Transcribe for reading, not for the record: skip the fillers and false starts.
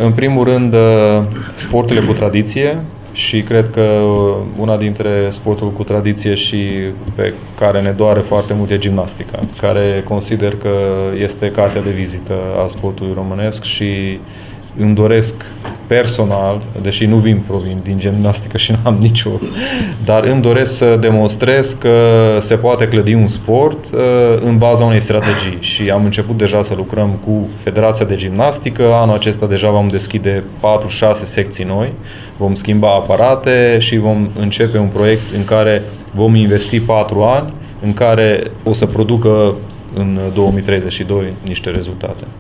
În primul rând, sporturile cu tradiție și cred că una dintre sporturile cu tradiție și pe care ne doare foarte mult e gimnastica, care consider că este cartea de vizită a sportului românesc și îmi doresc personal, deși nu provin din gimnastică și nu am nicio, dar îmi doresc să demonstrez că se poate clădi un sport în baza unei strategii și am început deja să lucrăm cu Federația de Gimnastică. Anul acesta deja vom deschide 4-6 secții noi, vom schimba aparate și vom începe un proiect în care vom investi 4 ani, în care o să producă în 2032 niște rezultate.